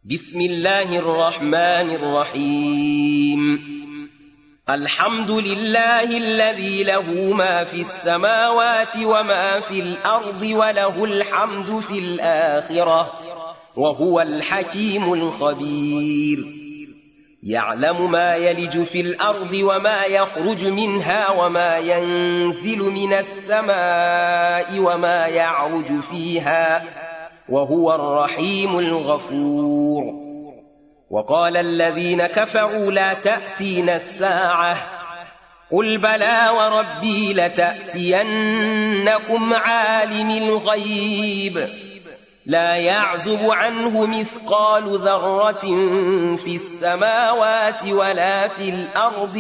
بسم الله الرحمن الرحيم الحمد لله الذي له ما في السماوات وما في الأرض وله الحمد في الآخرة وهو الحكيم الخبير يعلم ما يلج في الأرض وما يخرج منها وما ينزل من السماء وما يعرج فيها وهو الرحيم الغفور وقال الذين كفروا لا تأتينا الساعة قل بلى وربي لتأتينكم عالم الغيب لا يعزب عنه مثقال ذرة في السماوات ولا في الأرض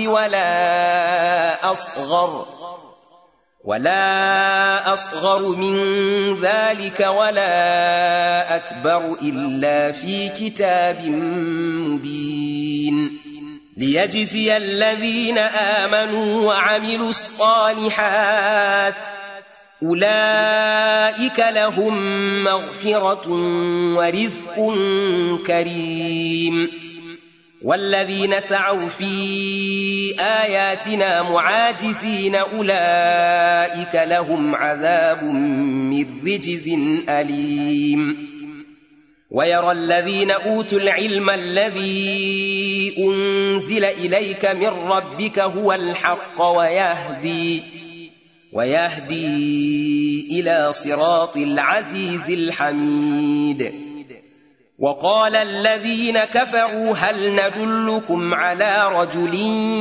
ولا أصغر من ذلك ولا أكبر إلا في كتاب مبين ليجزي الذين آمنوا وعملوا الصالحات أولئك لهم مغفرة ورزق كريم والذين سعوا في آياتنا معاجزين أولئك لهم عذاب من رجز أليم ويرى الذين أوتوا العلم الذي أنزل إليك من ربك هو الحق ويهدي إلى صراط العزيز الحميد وقال الذين كفروا هل ندلكم على رجل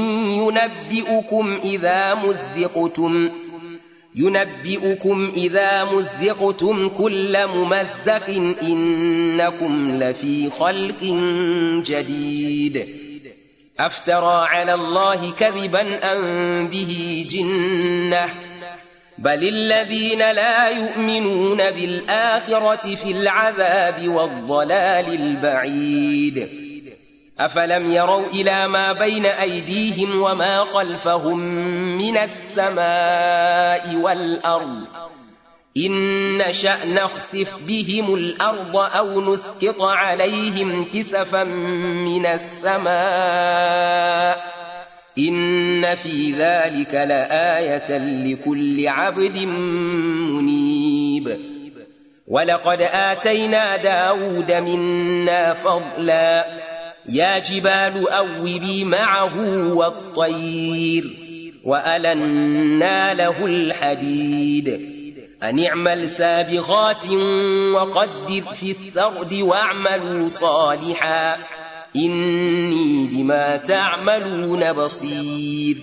ينبئكم إذا مزقتم كل ممزق إنكم لفي خلق جديد أفترى على الله كذبا أم به جنة بل الذين لا يؤمنون بالآخرة في العذاب والضلال البعيد أفلم يروا إلى ما بين أيديهم وما خلفهم من السماء والأرض إن نشأ نخسف بهم الأرض أو نسقط عليهم كسفا من السماء إن في ذلك لآية لكل عبد منيب ولقد آتينا داود منا فضلا يا جبال أوبي معه والطير وألنا له الحديد أن اعمل سابغات وقدر في السرد واعملوا صالحا إني بما تعملون بصير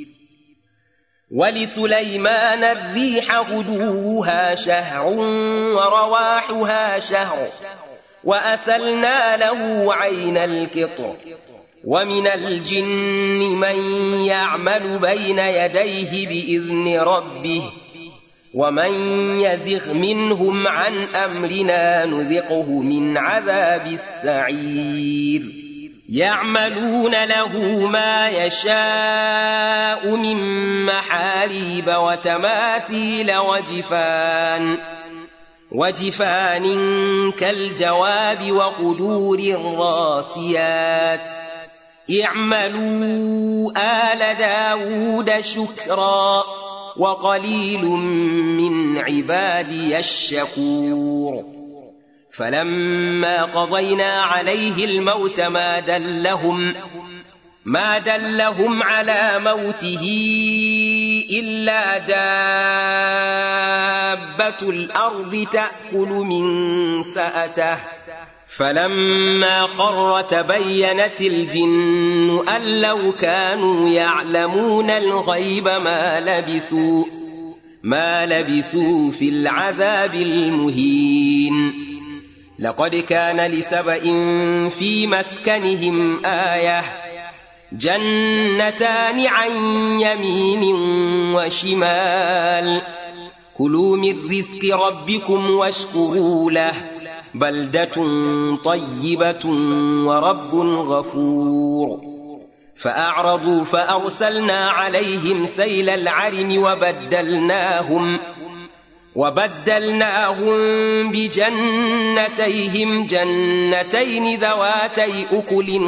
ولسليمان الريح غدوها شهر ورواحها شهر وأسلنا له عين القطر ومن الجن من يعمل بين يديه بإذن ربه ومن يزغ منهم عن أمرنا نذقه من عذاب السعير يعملون له ما يشاء من محاريب وتماثيل وجفان كالجواب وقدور الراسيات اعملوا آل داود شكرا وقليل من عبادي الشكور فلما قضينا عليه الموت ما دلهم على موته إلا دابة الأرض تأكل من سأته فلما خر تبينت الجن أن لو كانوا يعلمون الغيب ما لبثوا في العذاب المهين لقد كان لسبإ في مسكنهم آية جنتان عن يمين وشمال كلوا من رزق ربكم واشكروا له بلدة طيبة ورب غفور فأعرضوا فأرسلنا عليهم سيل العرم وبدلناهم بجنتيهم جنتين ذواتي أكل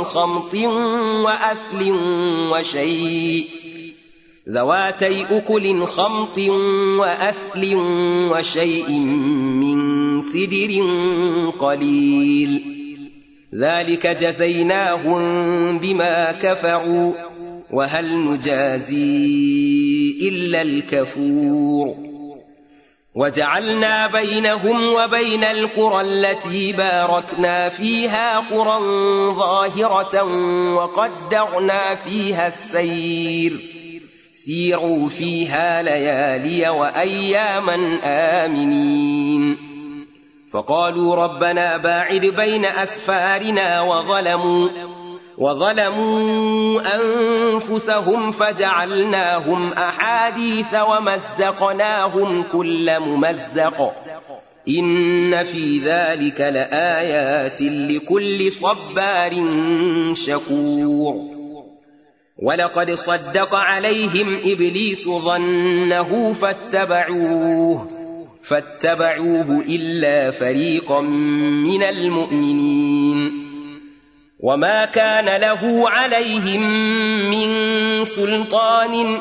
خمط وأثل وشيء من سدر قليل ذلك جزيناهم بما كفروا وهل نجازي إلا الكفور وجعلنا بينهم وبين القرى التي باركنا فيها قرى ظاهرة وقدرنا فيها السير سيروا فيها ليالي وأياما آمنين فقالوا ربنا باعد بين أسفارنا وظلموا أنفسهم فجعلناهم أحاديث ومزقناهم كل ممزق إن في ذلك لآيات لكل صبار شكور ولقد صدق عليهم إبليس ظنه فاتبعوه إلا فريقا من المؤمنين وما كان له عليهم من سلطان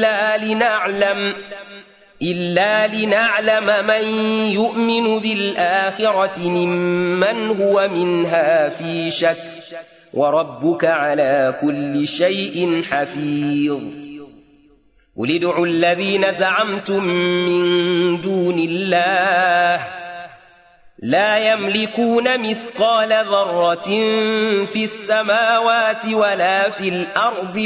إلا لنعلم من يؤمن بالآخرة ممن هو منها في شك وربك على كل شيء حفيظ قل ادعوا الذين زعمتم من دون الله لا يملكون مثقال ذرة في السماوات ولا في الأرض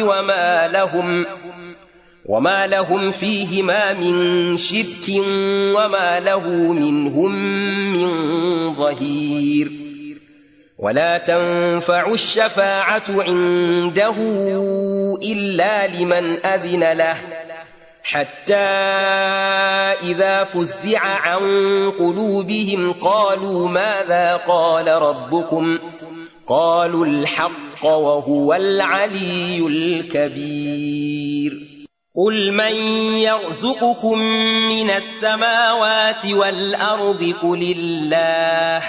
وما لهم فيهما من شرك وما له منهم من ظهير ولا تنفع الشفاعة عنده إلا لمن أذن له حتى إذا فزع عن قلوبهم قالوا ماذا قال ربكم قالوا الحق وهو العلي الكبير قل من يرزقكم من السماوات والأرض قل الله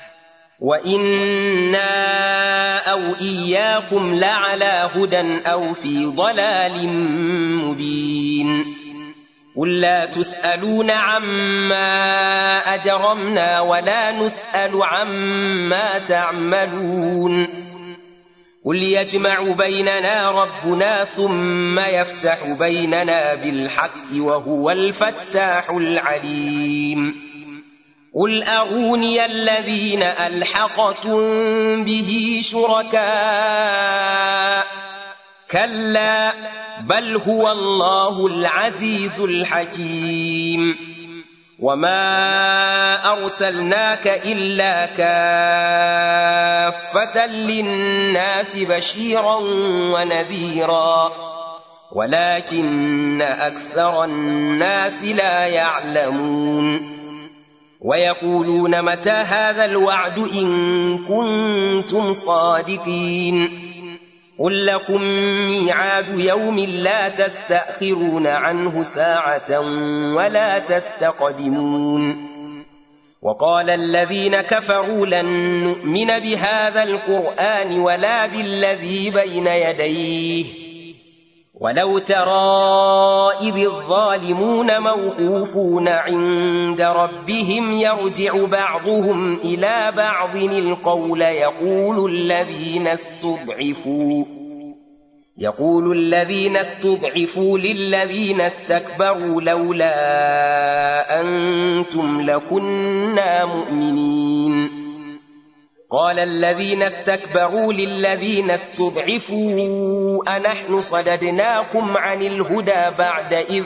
وإنا أو إياكم لعلى هدى أو في ضلال مبين قل لا تسألون عما أجرمنا ولا نسأل عما تعملون قل يجمع بيننا ربنا ثم يفتح بيننا بالحق وهو الفتاح العليم قل أروني الذين ألحقتم به شركاء كلا بل هو الله العزيز الحكيم وما أرسلناك إلا كافة للناس بشيرا ونذيرا ولكن أكثر الناس لا يعلمون ويقولون متى هذا الوعد إن كنتم صادقين قل لكم ميعاد يوم لا تستأخرون عنه ساعة ولا تستقدمون وقال الذين كفروا لن نؤمن بهذا القرآن ولا بالذي بين يديه ولو ترى إذ الظالمون موقوفون عند ربهم يرجع بعضهم إلى بعض القول يقول الذين استضعفوا للذين استكبروا لولا أنتم لكنا مؤمنين قال الذين استكبروا للذين استضعفوا أنحن صددناكم عن الهدى بعد إذ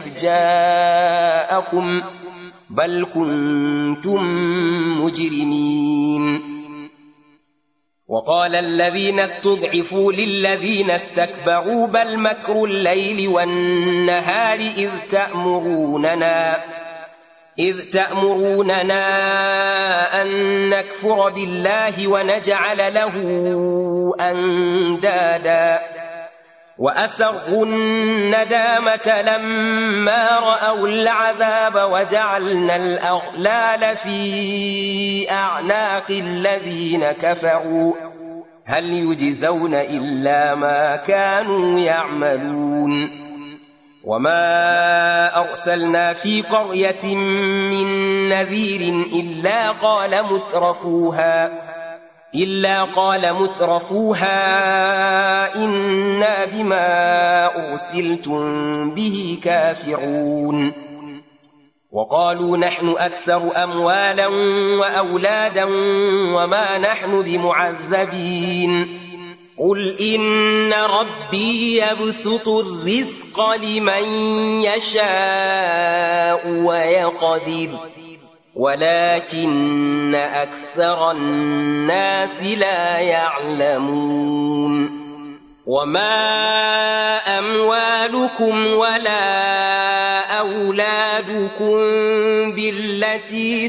جاءكم بل كنتم مجرمين وقال الذين استضعفوا للذين استكبروا بل مكر الليل والنهار إذ تأمروننا أن نكفر بالله ونجعل له أندادا وأسروا الندامة لما رأوا العذاب وجعلنا الأغلال في أعناق الذين كفروا هل يجزون إلا ما كانوا يعملون وما أرسلنا في قرية من نذير إلا قال مترفوها إنا بما أرسلتم به كافرون وقالوا نحن أكثر أموالا وأولادا وما نحن بمعذبين قل إن ربي يبسط الرزق لمن يشاء ويقدر ولكن أكثر الناس لا يعلمون وما أموالكم ولا أولادكم بالتي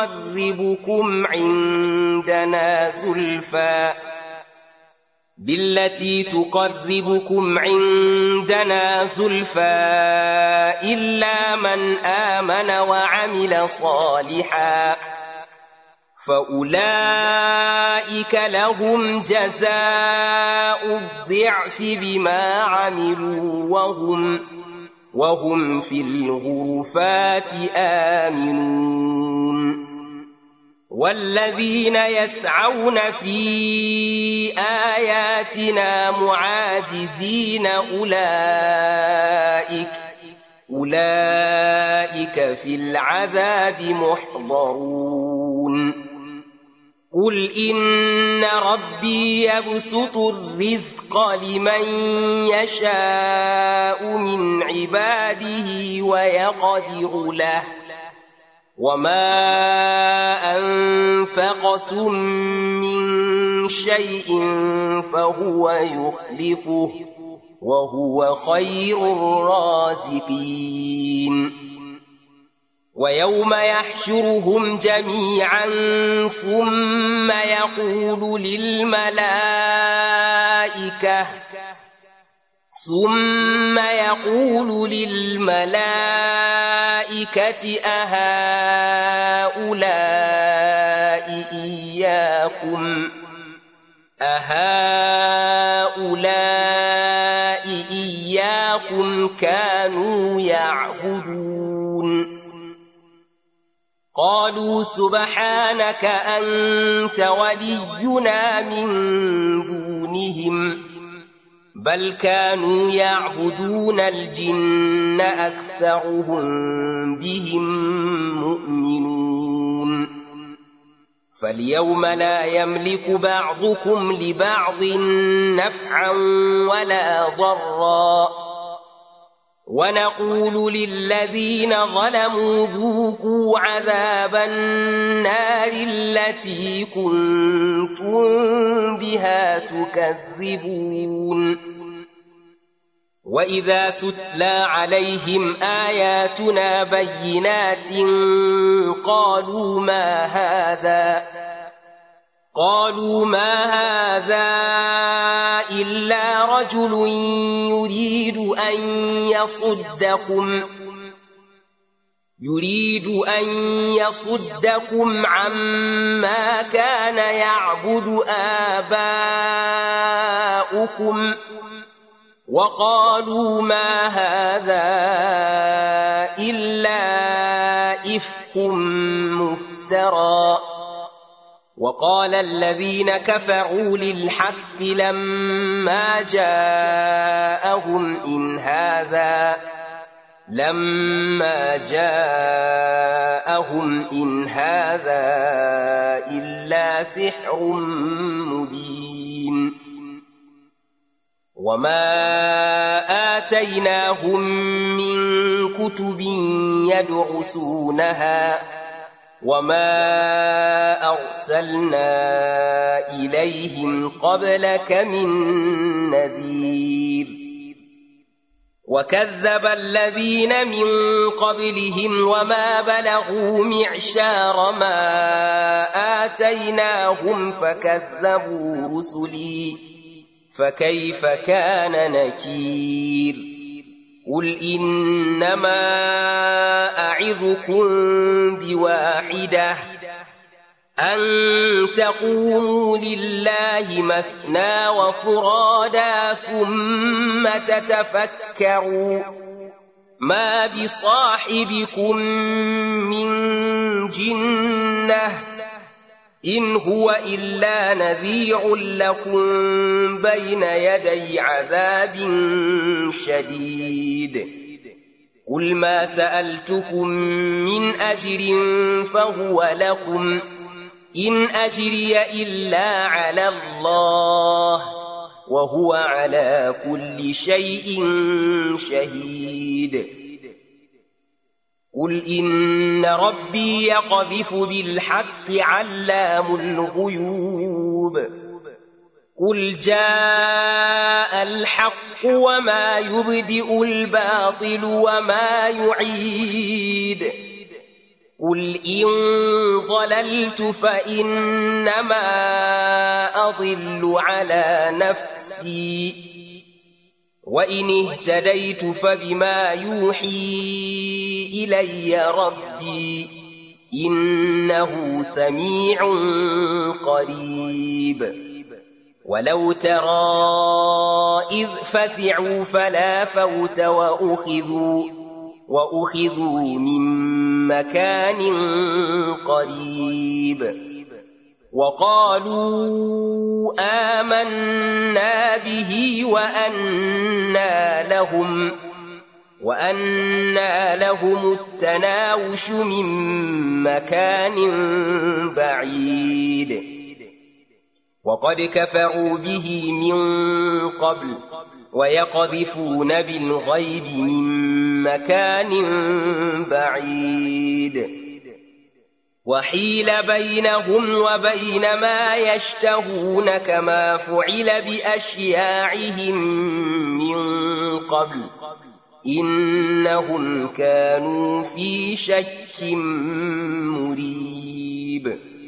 تقربكم عندنا زلفى إلا من آمن وعمل صالحا فأولئك لهم جزاء الضعف بما عملوا وهم في الغرفات آمنون والذين يسعون في آياتنا معاجزين أولئك في العذاب محضرون قل إن ربي يبسط الرزق لمن يشاء من عباده ويقدر له وما أنفقتم من شيء فهو يخلفه وهو خير الرازقين ويوم يحشرهم جميعا ثم يقول للملائكة أهؤلاء إياكم كانوا يعبدون قالوا سبحانك أنت ولينا من دونهم بل كانوا يعبدون الجن أكثرهم بهم مؤمنون فاليوم لا يملك بعضكم لبعض نفعا ولا ضرا ونقول للذين ظلموا ذوقوا عذاب النار التي كنتم بها تكذبون وإذا تتلى عليهم آياتنا بينات قالوا ما هذا إلا رجل يريد أن يصدكم عما كان يعبد آباؤكم وقالوا ما هذا إلا إفك مفترى وقال الذين كفروا للحق لما جاءهم إن هذا إلا سحر مبين وما آتيناهم من كتب يدرسونها وما أرسلنا إليهم قبلك من نذير وكذب الذين من قبلهم وما بلغوا معشار ما آتيناهم فكيف كان نكير قل إنما أعظكم بواحدة أن تقوموا لله مثنى وفرادا ثم تتفكروا ما بصاحبكم من جنة إن هو إلا نذير لكم بين يدي عذاب شديد قل ما سألتكم من أجر فهو لكم إن أجري إلا على الله وهو على كل شيء شهيد قل إن ربي يقذف بالحق علام الغيوب قل جاء الحق وما يبدئ الباطل وما يعيد قل إن ضللت فإنما أضل على نفسي وإن اهتديت فبما يوحي إلي ربي إنه سميع قريب ولو ترى إذ فزعوا فلا فوت وأخذوا من مكان قريب وقالوا آمنا به وأنى لهم التناوش من مكان بعيد وقد كفروا به من قبل ويقذفون بالغيب من مكان بعيد وحيل بينهم وبين ما يشتهون كما فعل بأشياعهم من قبل إنهم كانوا في شك مريب